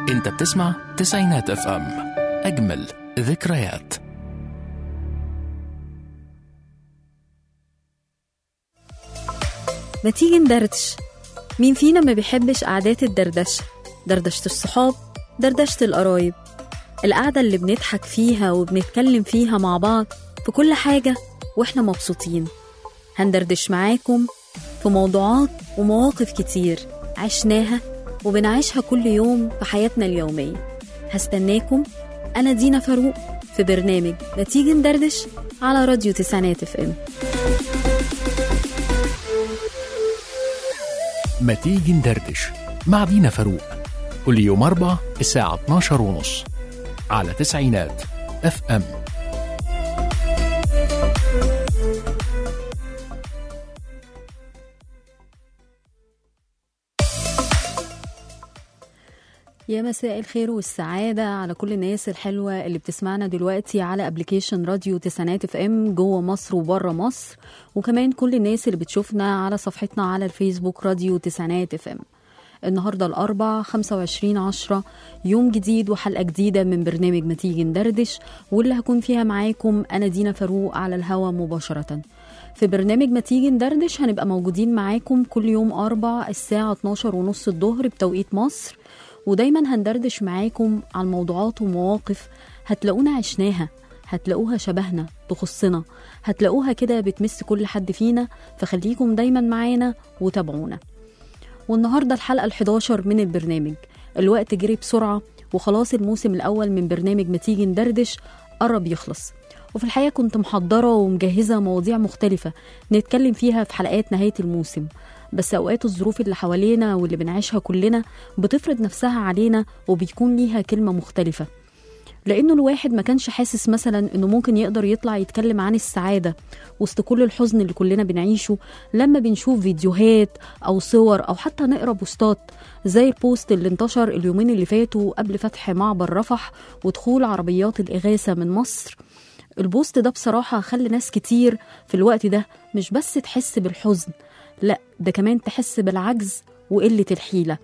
انت بتسمع تسعينات اف ام، اجمل ذكريات. ما تيجي ندردش؟ مين فينا ما بيحبش قعدات الدردشة؟ دردشة الصحاب، دردشة القرايب، القعدة اللي بنضحك فيها وبنتكلم فيها مع بعض في كل حاجة واحنا مبسوطين. هندردش معاكم في موضوعات ومواقف كتير عشناها وبنعيشها كل يوم في حياتنا اليومية. هستناكم أنا دينا فاروق في برنامج ما تيجي ندردش على راديو تسعينات اف ام. ما تيجي ندردش مع دينا فاروق كل يوم 4 الساعة 12:30 على تسعينات اف ام. يا مساء الخير والسعادة على كل الناس الحلوة اللي بتسمعنا دلوقتي على ابليكيشن راديو تسعينات اف ام جوه مصر وبره مصر، وكمان كل الناس اللي بتشوفنا على صفحتنا على الفيسبوك راديو تسعينات اف ام. النهاردة الأربع 25/10، يوم جديد وحلقة جديدة من برنامج ما تيجي ندردش، واللي هكون فيها معاكم أنا دينا فاروق على الهوا مباشرة. في برنامج ما تيجي ندردش هنبقى موجودين معاكم كل يوم أربع الساعة 12:30 الظهر بتوقيت مصر، ودايما هندردش معاكم عن موضوعات ومواقف هتلاقونا عشناها، هتلاقوها شبهنا تخصنا، هتلاقوها كده بتمس كل حد فينا، فخليكم دايما معانا وتابعونا. والنهاردة الحلقة 11 من البرنامج. الوقت جري بسرعة وخلاص الموسم الأول من برنامج ما تيجي ندردش قرب يخلص، وفي الحقيقة كنت محضرة ومجهزة مواضيع مختلفة نتكلم فيها في حلقات نهاية الموسم، بس أوقات الظروف اللي حوالينا واللي بنعيشها كلنا بتفرض نفسها علينا وبيكون ليها كلمة مختلفة. لأنه الواحد ما كانش حاسس مثلا أنه ممكن يقدر يطلع يتكلم عن السعادة وسط كل الحزن اللي كلنا بنعيشه لما بنشوف فيديوهات أو صور أو حتى نقرأ بوستات زي البوست اللي انتشر اليومين اللي فاتوا قبل فتح معبر رفح ودخول عربيات الإغاثة من مصر. البوست ده بصراحة خلى ناس كتير في الوقت ده مش بس تحس بالحزن، لا ده كمان تحس بالعجز وقلة الحيلة.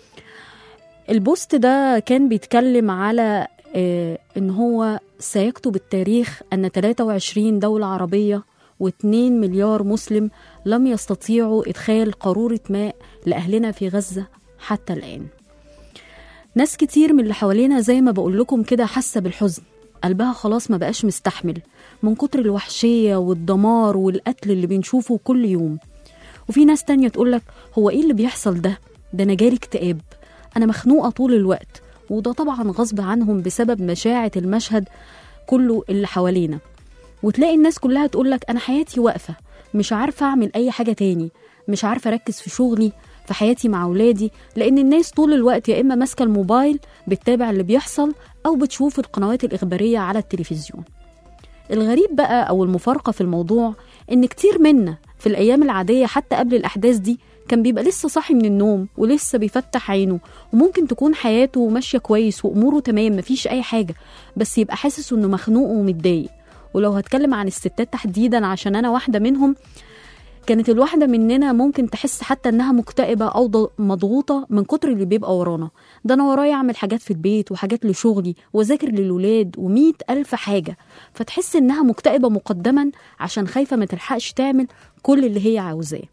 البوست ده كان بيتكلم على إن هو سيكتب التاريخ أن 23 دولة عربية و2 مليار مسلم لم يستطيعوا إدخال قارورة ماء لأهلنا في غزة حتى الآن. ناس كتير من اللي حوالينا زي ما بقول لكم كده حاسة بالحزن، قلبها خلاص ما بقاش مستحمل من كتر الوحشية والدمار والقتل اللي بنشوفه كل يوم. وفي ناس تانية تقولك هو إيه اللي بيحصل ده أنا جالي اكتئاب، أنا مخنوقة طول الوقت، وده طبعا غصب عنهم بسبب مشاعة المشهد كله اللي حوالينا. وتلاقي الناس كلها تقولك أنا حياتي واقفة، مش عارفة أعمل أي حاجة تاني، مش عارفة أركز في شغلي في حياتي مع أولادي، لأن الناس طول الوقت يا إما ماسكة الموبايل بتتابع اللي بيحصل أو بتشوف القنوات الإخبارية على التلفزيون. الغريب بقى أو المفارقة في الموضوع إن كتير منا في الأيام العادية حتى قبل الأحداث دي كان بيبقى لسه صاحي من النوم ولسه بيفتح عينه، وممكن تكون حياته ماشية كويس وأموره تمام مفيش أي حاجة، بس يبقى حاسس إنه مخنوق ومتضايق. ولو هتكلم عن الستات تحديدا عشان أنا واحدة منهم، كانت الواحدة مننا ممكن تحس حتى إنها مكتئبة أو مضغوطة من كتر اللي بيبقى ورانا. ده أنا ورايا أعمل حاجات في البيت وحاجات لشغلي وذاكر للولاد و100,000 حاجة، فتحس إنها مكتئبة مقدما عشان خايفة ما تلحقش تعمل كل اللي هي عاوزاه.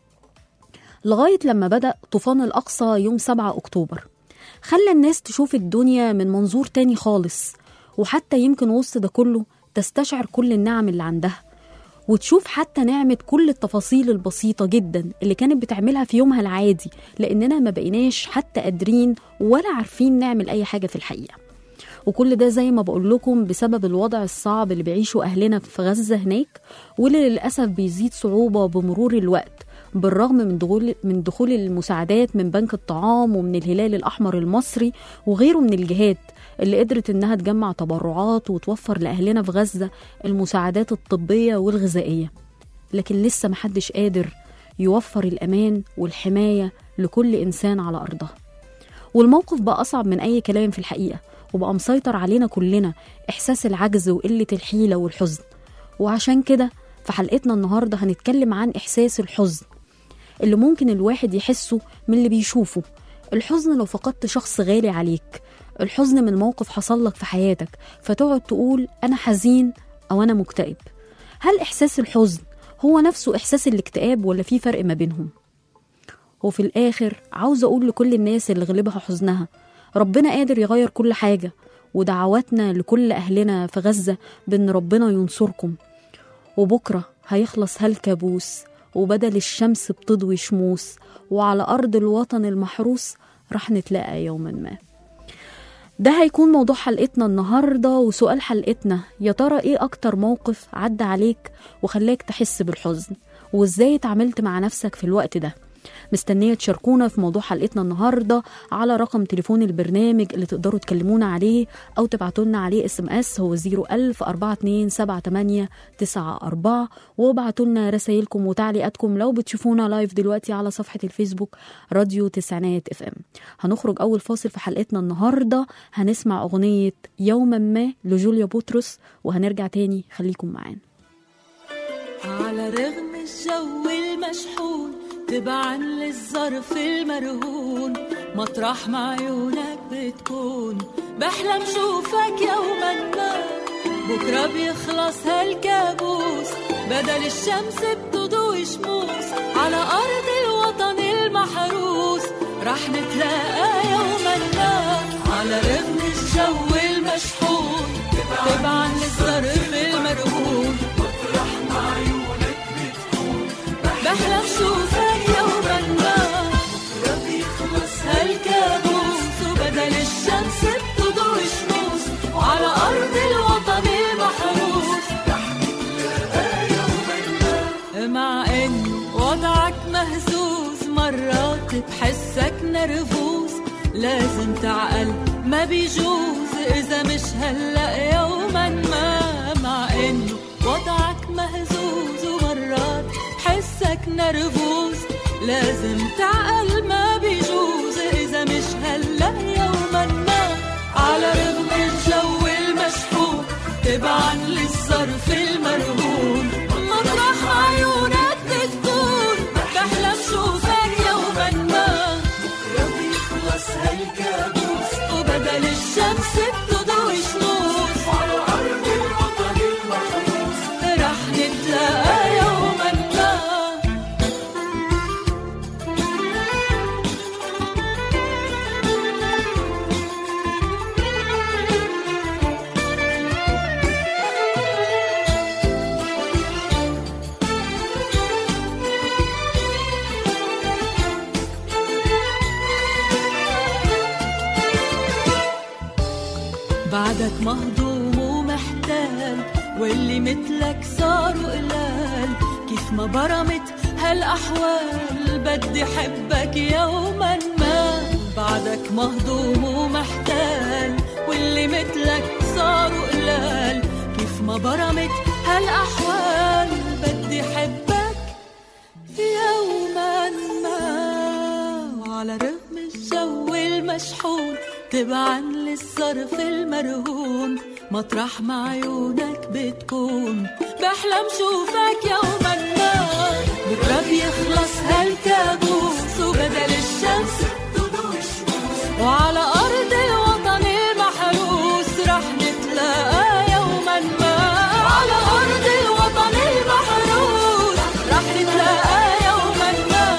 لغاية لما بدأ طوفان الأقصى يوم 7 أكتوبر خلى الناس تشوف الدنيا من منظور تاني خالص، وحتى يمكن وسط ده كله تستشعر كل النعم اللي عندها، وتشوف حتى نعمة كل التفاصيل البسيطة جدا اللي كانت بتعملها في يومها العادي، لأننا ما بقيناش حتى قادرين ولا عارفين نعمل أي حاجة في الحقيقة. وكل ده زي ما بقول لكم بسبب الوضع الصعب اللي بيعيشه أهلنا في غزة هناك، واللي للأسف بيزيد صعوبة بمرور الوقت بالرغم من دخول المساعدات من بنك الطعام ومن الهلال الأحمر المصري وغيره من الجهات اللي قدرت إنها تجمع تبرعات وتوفر لأهلنا في غزة المساعدات الطبية والغذائية. لكن لسه محدش قادر يوفر الأمان والحماية لكل إنسان على أرضها. والموقف بقى أصعب من أي كلام في الحقيقة، وبقى مسيطر علينا كلنا إحساس العجز وقلة الحيلة والحزن. وعشان كده في حلقتنا النهاردة هنتكلم عن إحساس الحزن اللي ممكن الواحد يحسه من اللي بيشوفه، الحزن لو فقدت شخص غالي عليك، الحزن من موقف حصل لك في حياتك فتقعد تقول أنا حزين أو أنا مكتئب. هل إحساس الحزن هو نفسه إحساس الاكتئاب ولا في فرق ما بينهم؟ وفي الآخر عاوز أقول لكل الناس اللي غلبها حزنها ربنا قادر يغير كل حاجة، ودعواتنا لكل أهلنا في غزة بأن ربنا ينصركم، وبكرة هيخلص هالكابوس وبدل الشمس بتضوي شموس، وعلى أرض الوطن المحروس رح نتلاقى يوما ما. ده هيكون موضوع حلقتنا النهاردة. وسؤال حلقتنا يا ترى ايه اكتر موقف عدى عليك وخلاك تحس بالحزن، وازاي اتعاملت مع نفسك في الوقت ده؟ مستنية تشاركونا في موضوع حلقتنا النهاردة على رقم تليفون البرنامج اللي تقدروا تكلمونا عليه أو تبعتولنا عليه SMS، هو 010427894، وابعتولنا رسايلكم وتعليقاتكم لو بتشوفونا لايف دلوقتي على صفحة الفيسبوك راديو تسعينات FM. هنخرج أول فاصل في حلقتنا النهاردة، هنسمع أغنية يوما ما لجوليا بطرس وهنرجع تاني، خليكم معانا. على رغم الجو المشحون تبعا للظرف المرهون، مطرح ما عيونك بتكون بحلم شوفك يوما ما، بكرة بيخلص هالكابوس بدل الشمس بتضوي شموس، على أرض الوطن المحروس رح نتلاقى يوما ما. على رغم الجو المشحون تبعا للظرف المرهون، مطرح ما عيونك بتكون بحلم شوفك يوما ما، بكرة بيخلص هالكابوس وبدل الشمس بتضوي شموس، وعلى أرض الوطن المحروس رح نتلاقى يوما ما. مع إنه وضعك مهزوز مرات بحسك نرفوز، لازم تعقل ما بيجوز إذا مش هلأ يوما ما. مع إنه وضعك مهزوز ومرات حسك نرفوز، لازم تعقل ما بيجوز إذا مش هلأ يوما ما. على رغم الجو المشحون تبعا للظرف المرهون، مطرح عيونك بتكون بحلم شوفك يوما ما، بكرة بيخلص هالكابوس وبدل الشمس بتضوي شموس، على أرض الوطن المحروس رح نتلاقى يوما ما. بعدك مهضوم ومحتال واللي مثلك صاروا قلال، كيف ما برمت هالأحوال بدي حبك يوما ما. بعدك مهضوم ومحتال واللي مثلك صاروا قلال، كيف ما برمت هالأحوال بدي حبك يوما ما. وعلى رغم الجو المشحون تبعا للظرف المرهون، مطرح ما عيونك بتكون بحلم شوفك يوما ما، بكرة بيخلص هالكابوس وبدل الشمس تضوي شموس، وعلى أرض الوطن المحروس رح نتلاقى يوما ما. على أرض الوطن المحروس رح نتلاقى يوما ما.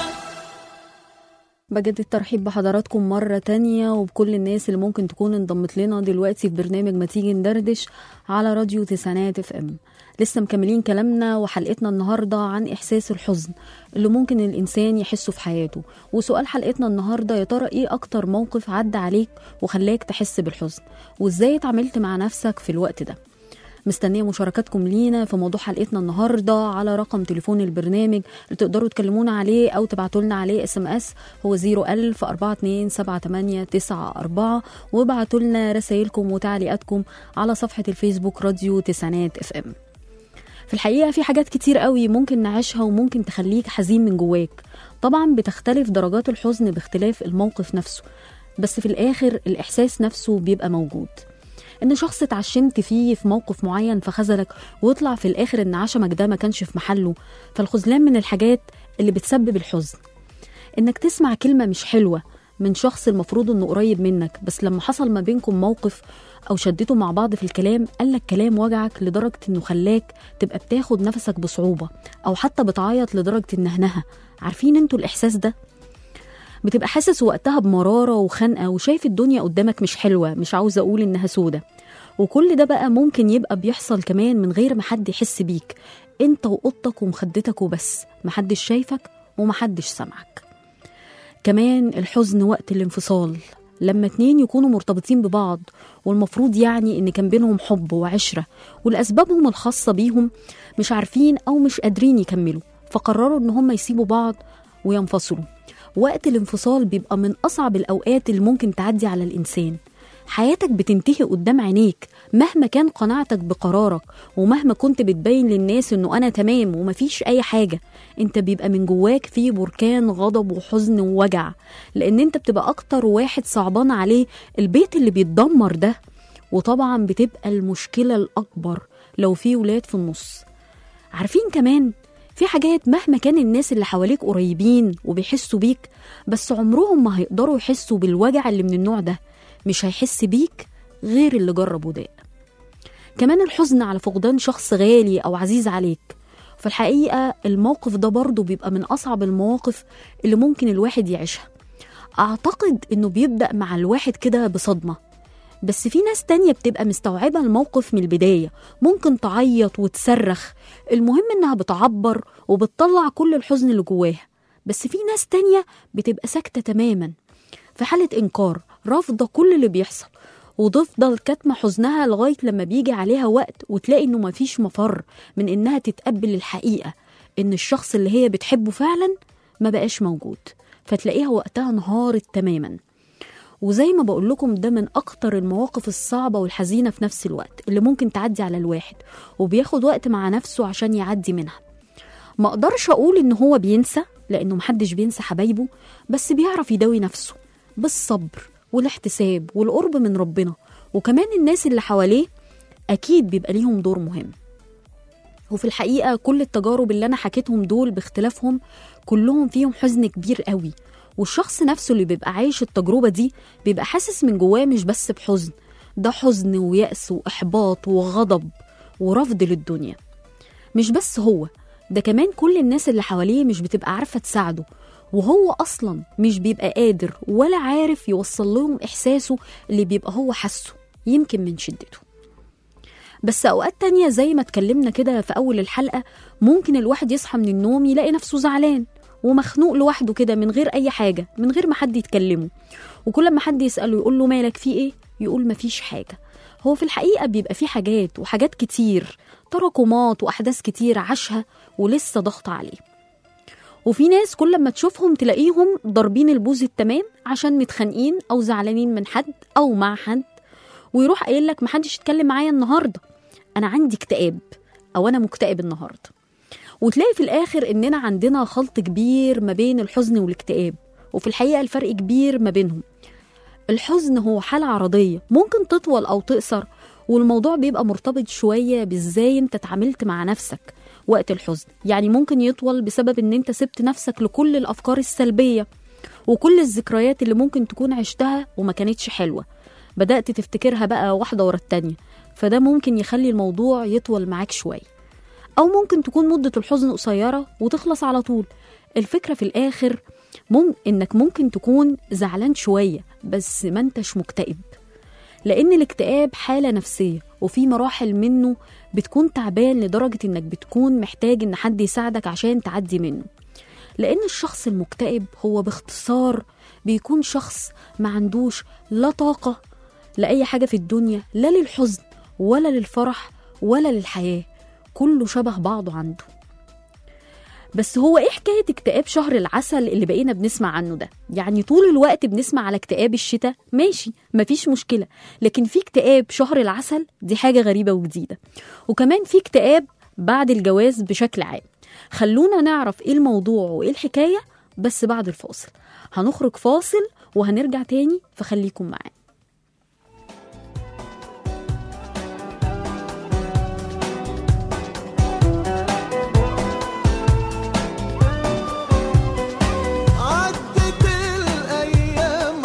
بجد الترحيب بحضراتكم مرة تانية وبكل الناس اللي ممكن تكون انضمت لنا دلوقتي في برنامج ما تيجي ندردش على راديو تسعينات FM. لسه مكملين كلامنا وحلقتنا النهاردة عن إحساس الحزن اللي ممكن الإنسان يحسه في حياته. وسؤال حلقتنا النهاردة يا ترى إيه أكتر موقف عدى عليك وخلاك تحس بالحزن، وإزاي اتعاملت مع نفسك في الوقت ده؟ مستنية مشاركاتكم لينا في موضوع حلقتنا النهاردة على رقم تليفون البرنامج اللي تقدروا تكلمونا عليه أو تبعتولنا عليه SMS، هو 010427894، وابعتولنا رسائلكم وتعليقاتكم على صفحة الفيسبوك راديو تسعينات FM. في الحقيقة في حاجات كتير قوي ممكن نعيشها وممكن تخليك حزين من جواك. طبعا بتختلف درجات الحزن باختلاف الموقف نفسه، بس في الآخر الإحساس نفسه بيبقى موجود. ان شخص اتعشمت فيه في موقف معين فخذلك ويطلع في الاخر ان عشمك ده ما كانش في محله، فالخذلان من الحاجات اللي بتسبب الحزن. انك تسمع كلمة مش حلوة من شخص المفروض انه قريب منك، بس لما حصل ما بينكم موقف او شدتوا مع بعض في الكلام قالك كلام وجعك لدرجة انه خلاك تبقى بتاخد نفسك بصعوبة، او حتى بتعيط لدرجة النهنهة. عارفين انتوا الاحساس ده؟ بتبقى حاسس وقتها بمرارة وخنقة وشايف الدنيا قدامك مش حلوة، مش عاوزة اقول انها سودة. وكل ده بقى ممكن يبقى بيحصل كمان من غير ما حد يحس بيك، انت وقطك ومخدتك وبس، محدش شايفك ومحدش سمعك. كمان الحزن وقت الانفصال، لما اتنين يكونوا مرتبطين ببعض والمفروض يعني ان كان بينهم حب وعشرة، ولأسبابهم الخاصة بيهم مش عارفين او مش قادرين يكملوا، فقرروا ان هم يسيبوا بعض وينفصلوا. وقت الانفصال بيبقى من أصعب الأوقات اللي ممكن تعدي على الإنسان. حياتك بتنتهي قدام عينيك مهما كان قناعتك بقرارك، ومهما كنت بتبين للناس انه انا تمام ومفيش اي حاجة، انت بيبقى من جواك في بركان غضب وحزن ووجع، لان انت بتبقى اكتر واحد صعبان عليه البيت اللي بيتدمر ده. وطبعا بتبقى المشكلة الأكبر لو في ولاد في النص. عارفين كمان في حاجات مهما كان الناس اللي حواليك قريبين وبيحسوا بيك، بس عمرهم ما هيقدروا يحسوا بالوجع اللي من النوع ده، مش هيحس بيك غير اللي جرب وداق. كمان الحزن على فقدان شخص غالي أو عزيز عليك، في الحقيقة الموقف ده برضو بيبقى من أصعب المواقف اللي ممكن الواحد يعيشها. أعتقد إنه بيبدأ مع الواحد كده بصدمة، بس في ناس تانية بتبقى مستوعبة الموقف من البداية، ممكن تعيط وتصرخ، المهم إنها بتعبر وبتطلع كل الحزن اللي جواها. بس في ناس تانية بتبقى ساكتة تماما، في حالة إنكار، رافضة كل اللي بيحصل، وتفضل كاتمة حزنها لغاية لما بيجي عليها وقت وتلاقي إنه مفيش مفر من إنها تتقبل الحقيقة إن الشخص اللي هي بتحبه فعلا ما بقاش موجود، فتلاقيها وقتها انهارت تماما. وزي ما بقول لكم ده من أكتر المواقف الصعبة والحزينة في نفس الوقت اللي ممكن تعدي على الواحد، وبياخد وقت مع نفسه عشان يعدي منها. ما أقدرش أقول إن هو بينسى، لأنه محدش بينسى حبايبه، بس بيعرف يداوي نفسه بالصبر والاحتساب والقرب من ربنا، وكمان الناس اللي حواليه أكيد بيبقى ليهم دور مهم. وفي الحقيقة كل التجارب اللي أنا حكيتهم دول باختلافهم كلهم فيهم حزن كبير قوي، والشخص نفسه اللي بيبقى عايش التجربة دي بيبقى حاسس من جواه مش بس بحزن، ده حزن ويأس وإحباط وغضب ورفض للدنيا. مش بس هو ده، كمان كل الناس اللي حواليه مش بتبقى عارفة تساعده، وهو أصلا مش بيبقى قادر ولا عارف يوصل لهم إحساسه اللي بيبقى هو حسه، يمكن من شدته. بس أوقات تانية زي ما اتكلمنا كده في أول الحلقة، ممكن الواحد يصحى من النوم يلاقي نفسه زعلان ومخنوق لوحده كده من غير أي حاجة، من غير ما حد يتكلمه، وكل ما حد يسأله يقول له مالك في إيه، يقول مفيش حاجة. هو في الحقيقة بيبقى فيه حاجات كتير، تراكمات وأحداث كتير عاشها ولسه ضغط عليه. وفي ناس كل ما تشوفهم تلاقيهم ضاربين البوز التمام عشان متخانقين أو زعلانين من حد أو مع حد، ويروح قايل لك محدش يتكلم معايا النهاردة، أنا عندي اكتئاب أو أنا مكتئب النهاردة. وتلاقي في الآخر إننا عندنا خلط كبير ما بين الحزن والاكتئاب، وفي الحقيقة الفرق كبير ما بينهم. الحزن هو حالة عرضية ممكن تطول أو تقصر، والموضوع بيبقى مرتبط شوية بإزاي انت تعاملت مع نفسك وقت الحزن. يعني ممكن يطول بسبب ان انت سبت نفسك لكل الأفكار السلبية وكل الذكريات اللي ممكن تكون عشتها وما كانتش حلوة، بدأت تفتكرها بقى واحدة ورا التانية، فده ممكن يخلي الموضوع يطول معاك شوية. أو ممكن تكون مدة الحزن قصيرة وتخلص على طول. الفكرة في الآخر إنك ممكن تكون زعلان شوية بس ما انتش مكتئب، لأن الاكتئاب حالة نفسية وفي مراحل منه بتكون تعبان لدرجة إنك بتكون محتاج إن حد يساعدك عشان تعدي منه. لأن الشخص المكتئب هو باختصار بيكون شخص ما عندوش لا طاقة لأي حاجة في الدنيا، لا للحزن ولا للفرح ولا للحياة، كله شبه بعضه عنده. بس هو ايه حكاية اكتئاب شهر العسل اللي بقينا بنسمع عنه ده؟ يعني طول الوقت بنسمع على اكتئاب الشتاء، ماشي مفيش مشكلة، لكن في اكتئاب شهر العسل دي حاجة غريبة وجديدة. وكمان في اكتئاب بعد الجواز بشكل عام. خلونا نعرف ايه الموضوع وايه الحكاية بس بعد الفاصل. هنخرج فاصل وهنرجع تاني، فخليكم معانا. عدت الأيام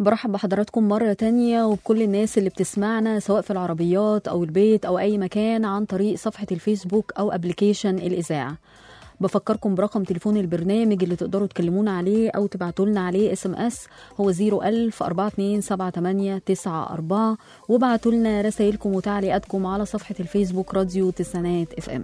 برحب بحضراتكم مرة تانية وبكل الناس اللي بتسمعنا سواء في العربيات أو البيت أو أي مكان عن طريق صفحة الفيسبوك أو أبليكيشن الإذاعة. بفكركم برقم تليفون البرنامج اللي تقدروا تكلمونا عليه أو تبعتولنا عليه SMS، هو 010427894، وبعتولنا رسائلكم وتعليقاتكم على صفحة الفيسبوك راديو تسعينات FM.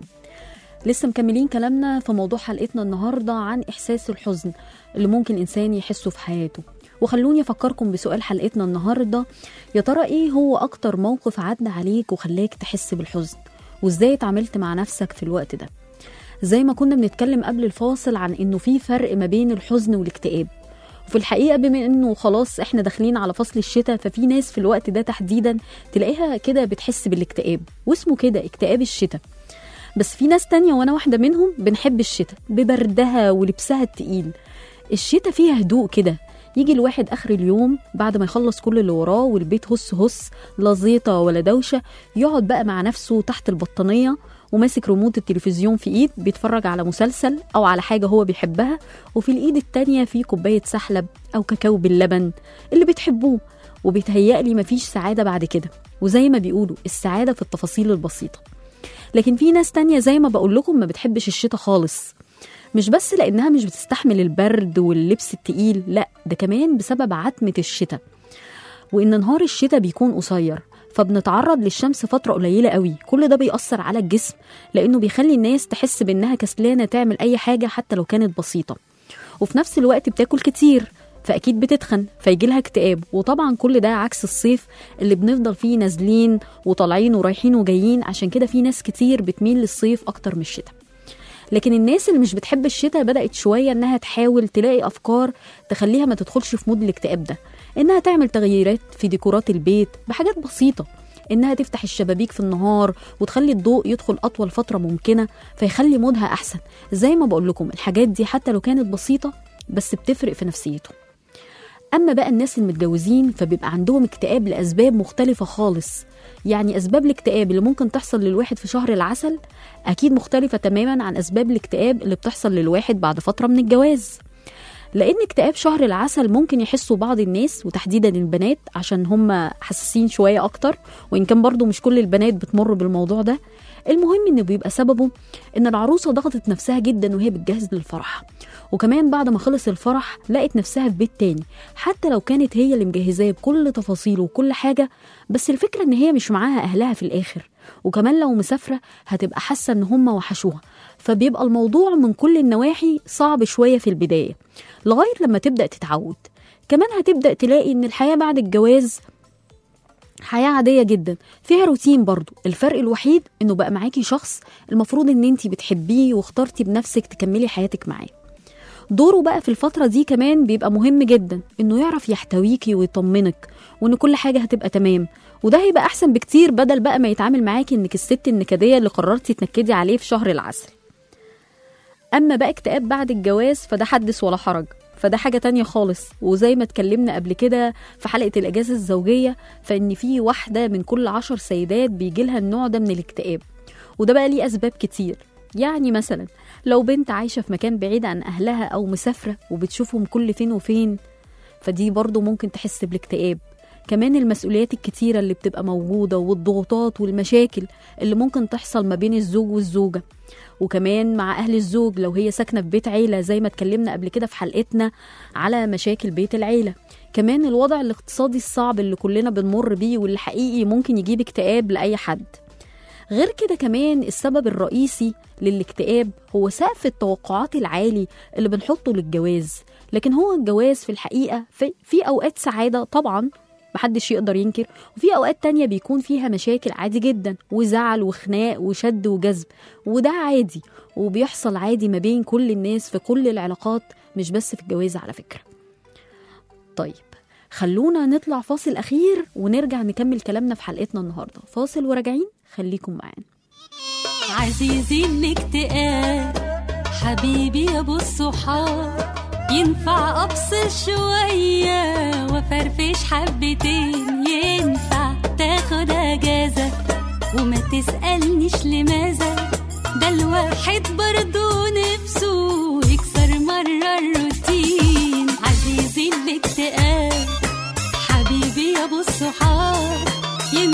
لسه مكملين كلامنا في موضوع حلقتنا النهاردة عن إحساس الحزن اللي ممكن إنسان يحسه في حياته. وخلوني أفكركم بسؤال حلقتنا النهاردة، يا ترى إيه هو أكتر موقف عدى عليك وخلاك تحس بالحزن، وإزاي اتعاملت مع نفسك في الوقت ده؟ زي ما كنا بنتكلم قبل الفاصل عن إنه في فرق ما بين الحزن والاكتئاب، وفي الحقيقة بما إنه خلاص إحنا داخلين على فصل الشتاء، ففي ناس في الوقت ده تحديدا تلاقيها كده بتحس بالاكتئاب، واسمه كده اكتئاب الشتاء. بس في ناس تانية وأنا واحدة منهم بنحب الشتاء ببردها ولبسها التقيل. الشتاء فيها هدوء كده، يجي الواحد آخر اليوم بعد ما يخلص كل اللي وراه والبيت هس لا زيطة ولا دوشة، يقعد بقى مع نفسه تحت البطانية وماسك ريموت التلفزيون في إيد، بيتفرج على مسلسل أو على حاجة هو بيحبها، وفي الإيد التانية في كوباية سحلب أو كاكاو باللبن اللي بتحبوه. وبيتهيألي مفيش سعادة بعد كده، وزي ما بيقولوا السعادة في التفاصيل البسيطة. لكن في ناس تانية زي ما بقول لكم ما بتحبش الشتاء خالص، مش بس لأنها مش بتستحمل البرد واللبس التقيل، لا ده كمان بسبب عتمة الشتاء، وإن نهار الشتاء بيكون قصير، فبنتعرض للشمس فترة قليلة قوي. كل ده بيأثر على الجسم، لأنه بيخلي الناس تحس بأنها كسلانة تعمل أي حاجة حتى لو كانت بسيطة، وفي نفس الوقت بتاكل كتير فأكيد بتتخن فيجيلها اكتئاب. وطبعا كل ده عكس الصيف اللي بنفضل فيه نازلين وطالعين ورايحين وجايين، عشان كده في ناس كتير بتميل للصيف أكتر من الشتاء. لكن الناس اللي مش بتحب الشتاء بدأت شوية إنها تحاول تلاقي أفكار تخليها ما تدخلش في مود الاكتئاب ده، إنها تعمل تغييرات في ديكورات البيت بحاجات بسيطة، إنها تفتح الشبابيك في النهار وتخلي الضوء يدخل أطول فترة ممكنة فيخلي مودها أحسن. زي ما بقول لكم الحاجات دي حتى لو كانت بسيطة بس بتفرق في نفسيتهم. أما بقى الناس المتجوزين فبيبقى عندهم اكتئاب لأسباب مختلفة خالص. يعني أسباب الاكتئاب اللي ممكن تحصل للواحد في شهر العسل أكيد مختلفة تماما عن أسباب الاكتئاب اللي بتحصل للواحد بعد فترة من الجواز. لأن اكتئاب شهر العسل ممكن يحسوا بعض الناس وتحديدا البنات عشان هم حساسين شوية أكتر، وإن كان برضو مش كل البنات بتمر بالموضوع ده. المهم إنه بيبقى سببه إن العروسة ضغطت نفسها جدا وهي بتجهز للفرح، وكمان بعد ما خلص الفرح لقت نفسها في بيت تاني حتى لو كانت هي اللي مجهزاه بكل تفاصيله وكل حاجة، بس الفكرة إن هي مش معاها أهلها في الآخر، وكمان لو مسافرة هتبقى حاسة إن هم وحشوها. فبيبقى الموضوع من كل النواحي صعب شوية في البداية لغاية لما تبدأ تتعود. كمان هتبدأ تلاقي إن الحياة بعد الجواز حياة عادية جدا فيها روتين برضو، الفرق الوحيد إنه بقى معاكي شخص المفروض إن انتي بتحبيه واخترتي بنفسك تكملي حياتك معاه. دوره بقى في الفترة دي كمان بيبقى مهم جدا، إنه يعرف يحتويكي ويطمنك وإن كل حاجة هتبقى تمام، وده هيبقى أحسن بكتير بدل بقى ما يتعامل معاكي إنك الست النكدية اللي قررتي تنكدي عليه في شهر العسل. أما بقى اكتئاب بعد الجواز فده حدث ولا حرج، فده حاجة تانية خالص. وزي ما اتكلمنا قبل كده في حلقة الإجازة الزوجية، فإن في واحدة من كل 10 سيدات بيجيلها النوع ده من الاكتئاب، وده بقى ليه أسباب كتير. يعني مثلا لو بنت عايشة في مكان بعيد عن أهلها أو مسافرة وبتشوفهم كل فين وفين، فدي برضو ممكن تحس بالاكتئاب. كمان المسؤوليات الكتيرة اللي بتبقى موجودة والضغوطات والمشاكل اللي ممكن تحصل ما بين الزوج والزوجة، وكمان مع أهل الزوج لو هي ساكنة في بيت عيلة زي ما اتكلمنا قبل كده في حلقتنا على مشاكل بيت العيلة. كمان الوضع الاقتصادي الصعب اللي كلنا بنمر بيه واللي حقيقي ممكن يجيب اكتئاب لأي حد. غير كده كمان السبب الرئيسي للاكتئاب هو سقف التوقعات العالي اللي بنحطه للجواز. لكن هو الجواز في الحقيقة في أوقات سعادة طبعا محدش يقدر ينكر، وفي أوقات تانية بيكون فيها مشاكل عادي جدا وزعل وخناق وشد وجذب، وده عادي وبيحصل عادي ما بين كل الناس في كل العلاقات، مش بس في الجواز على فكرة. طيب خلونا نطلع فاصل أخير ونرجع نكمل كلامنا في حلقتنا النهاردة. فاصل وراجعين، خليكم معانا. عزيزي الاكتئاب حبيبي يا ابو الصحاب، ينفع ابصر شوية وفرفش حبتين، ينفع تاخد اجازة وما تسألنيش لماذا، ده الواحد برضو نفسه يكسر مرة الروتين. عزيزي الاكتئاب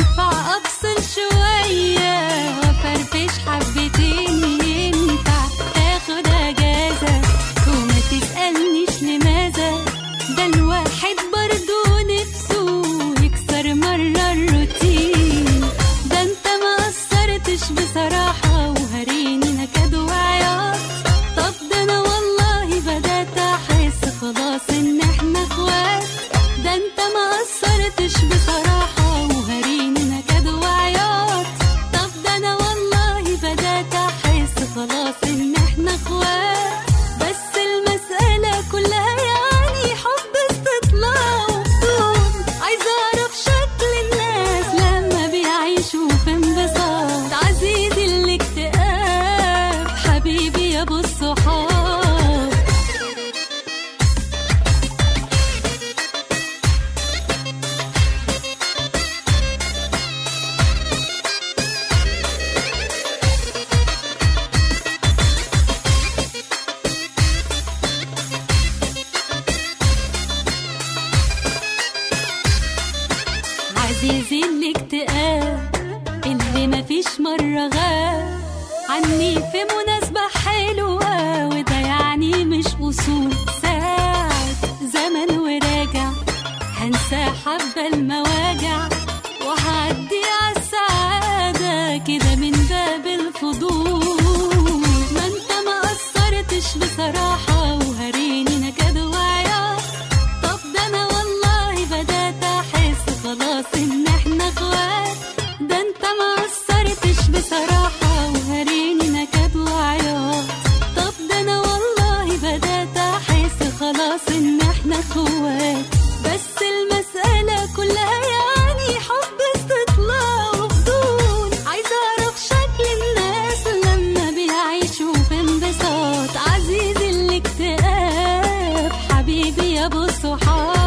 ينفع أفصل شوية وأفرفش حبتين، ينفع تاخد أجازة وما تسألنيش لماذا، ده الواحد برضو نفسه يكسر مرة الروتين. ده انت ما قصرتش بصراحة وهريني نكد وعياط، طب ده انا والله بدأت أحس خلاص إن احنا اخوات. ده انت ما قصرتش بصراحة وهريني نكد وعياط، طب ده انا والله بدأت أحس خلاص إن احنا اخوات. بس المسألة كلها يعني حب استطلاع وفضول، عايزة أعرف شكل الناس لما بيعيشوا في انبساط. عزيزي الاكتئاب حبيبي يا ابو الصحاب. عزيزي الاكتئاب اللي مفيش مرة غاب عني في مناسبة حلوة، وده يعني مش أصول. ساعة زمن وراجع هنسى حبة المواجع وهعدي عالسعادة كده من باب الفضول. ما انت ما قصرتش بصراحة وهريني نكد وعياط، طب ده انا والله بدأت أحس خلاص إن احنا اخوات. ده انت ما قصرتش بصراحة وهريني نكد وعياط، طب ده انا والله بدأت أحس خلاص إن احنا اخوات. بس المسألة كلها يعني حب استطلاع وفضول، عايزة أعرف شكل الناس لما بيعيشوا في انبساط. عزيزي الاكتئاب حبيبي يا ابو الصحاب.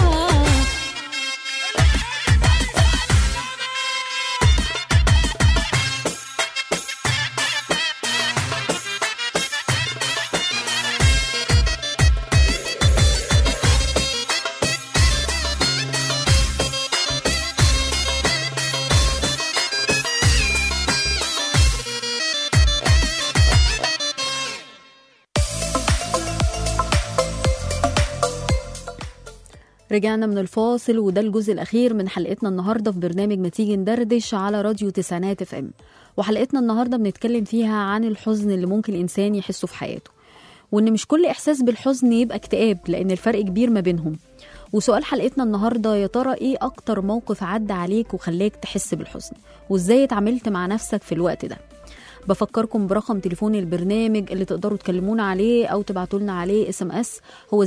رجعنا من الفاصل، وده الجزء الأخير من حلقتنا النهاردة في برنامج ما تيجي ندردش على راديو تسعينات اف ام. وحلقتنا النهاردة بنتكلم فيها عن الحزن اللي ممكن الإنسان يحسه في حياته، وإن مش كل إحساس بالحزن يبقى اكتئاب، لأن الفرق كبير ما بينهم. وسؤال حلقتنا النهاردة: يا ترى إيه أكتر موقف عدى عليك وخلاك تحس بالحزن، وإزاي اتعاملت مع نفسك في الوقت ده؟ بفكركم برقم تليفون البرنامج اللي تقدروا تكلمونا عليه أو تبعتوا لنا عليه SMS، هو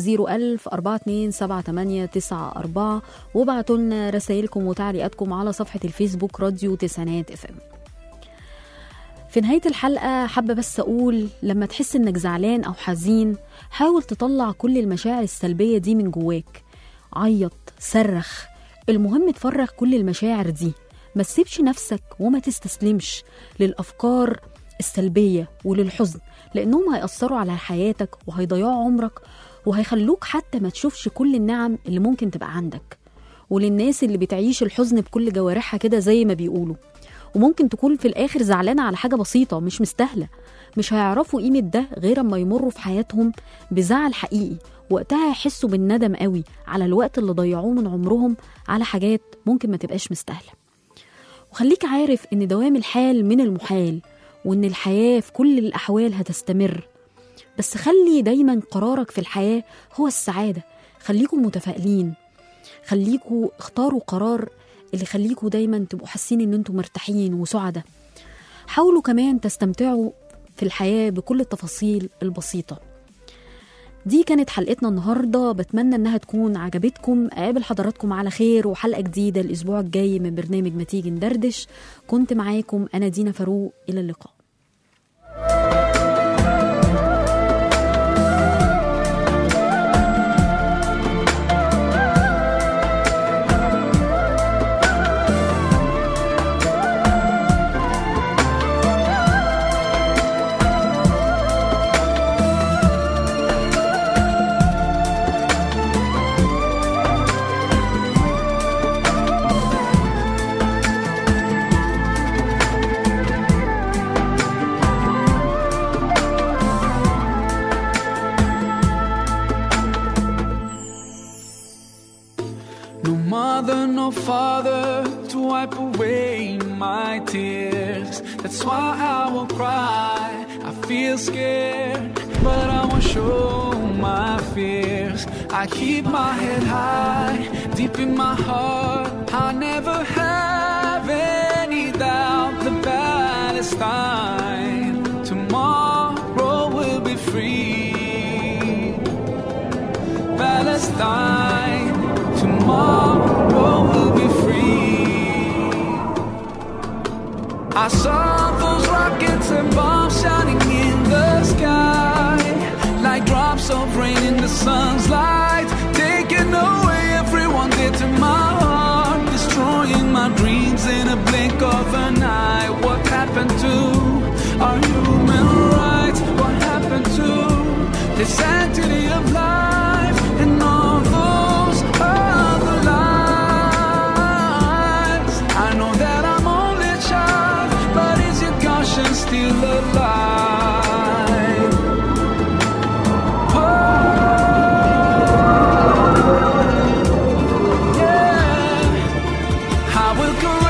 010427894، وابعتوا لنا رسائلكم وتعليقاتكم على صفحة الفيسبوك راديو تسعينات FM. في نهاية الحلقة حابة بس أقول: لما تحس إنك زعلان أو حزين، حاول تطلع كل المشاعر السلبية دي من جواك. عيط، صرخ، المهم تفرغ كل المشاعر دي. ما تسيبش نفسك وما تستسلمش للأفكار السلبية وللحزن، لأنهم هيأثروا على حياتك وهيضيعوا عمرك، وهيخلوك حتى ما تشوفش كل النعم اللي ممكن تبقى عندك. وللناس اللي بتعيش الحزن بكل جوارحها كده زي ما بيقولوا، وممكن تكون في الآخر زعلانة على حاجة بسيطة مش مستاهلة، مش هيعرفوا قيمة ده غير اما يمروا في حياتهم بزعل حقيقي. وقتها يحسوا بالندم قوي على الوقت اللي ضيعوه من عمرهم على حاجات ممكن ما تبقاش مستاهلة. وخليك عارف إن دوام الحال من المحال، وإن الحياة في كل الأحوال هتستمر. بس خلي دايما قرارك في الحياة هو السعادة. خليكم متفائلين، خليكوا اختاروا قرار اللي خليكوا دايما تبقوا حاسين إن انتوا مرتاحين وسعدة. حاولوا كمان تستمتعوا في الحياة بكل التفاصيل البسيطة. دي كانت حلقتنا النهاردة، بتمنى انها تكون عجبتكم. اقابل حضراتكم على خير وحلقة جديدة الاسبوع الجاي من برنامج ما تيجي ندردش. كنت معاكم انا دينا فاروق، الى اللقاء. my tears. That's why I won't cry. I feel scared, but I won't show my fears. I keep my head high, deep in my heart. I never have any doubt. The Palestine tomorrow will be free. Palestine tomorrow will be free. I saw those rockets and bombs shining in the sky, like drops of rain in the sun's light, taking away everyone dear to my heart, destroying my dreams in a blink of an eye. What happened to our human rights? What happened to the sanctity of life and all those other lives? I know that I'm only a child, but is your conscience still alive? Oh, yeah. I will correct